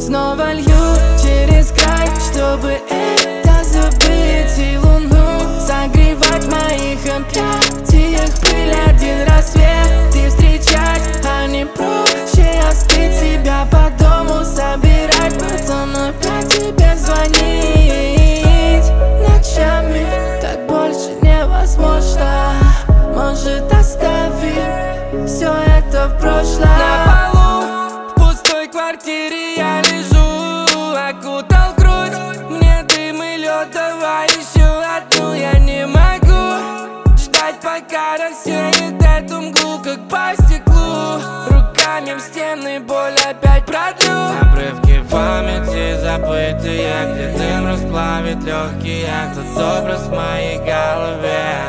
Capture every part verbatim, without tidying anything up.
Снова лью через край, чтобы это забыть и луну согревать в моих объятиях. Пыль, один рассвет и встречать, а не проще остыть, себя по дому собирать, потом опять тебе звонить ночами. Так больше невозможно, может оставим все это в прошлом. На полу в пустой квартире я лежу, окутал грудь мне дым и лед, давай еще одну. Я не могу ждать, пока рассеет эту мглу, как по стеклу. Руками в стены боль опять продлю. Обрывки памяти забытые, где дым расплавит легкие, тот образ в моей голове.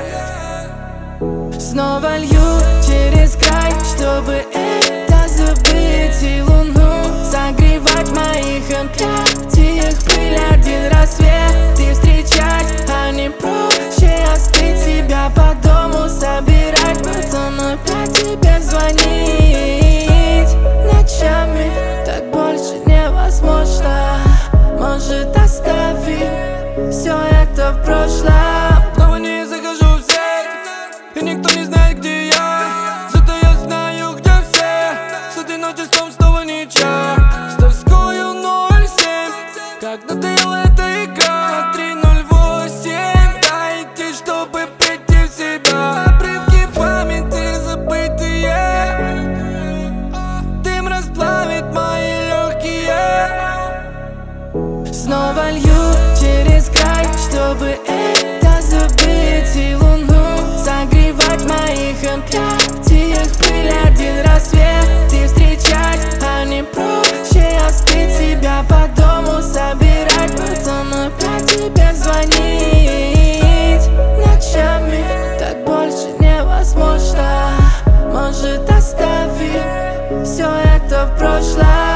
Снова лью через край, чтобы это забыть и луну согревать в моих объятиях. Пыль, один рассвет и встречать, а не проще остыть, себя по дому собирать, потом опять тебе звонить ночами. Так больше невозможно, может оставим все это в прошлом. Снова не захожу в сеть, и никто не знает, где я. Зато я знаю, где все. С этой ночи снова снова ничего. С тоскою ноль семь, как надоела эта игра. Три ноль восемь, дайте, чтобы прийти в себя. Обрывки памяти забытые, дым расплавит мои легкие. Снова лью через край, чтобы это забыть и луну согревать в моих объятиях. Пыль, один рассвет и встречать, а не проще остыть, себя по дому собирать, потом опять тебе звонить ночами. Так больше невозможно, может оставим все это в прошлом.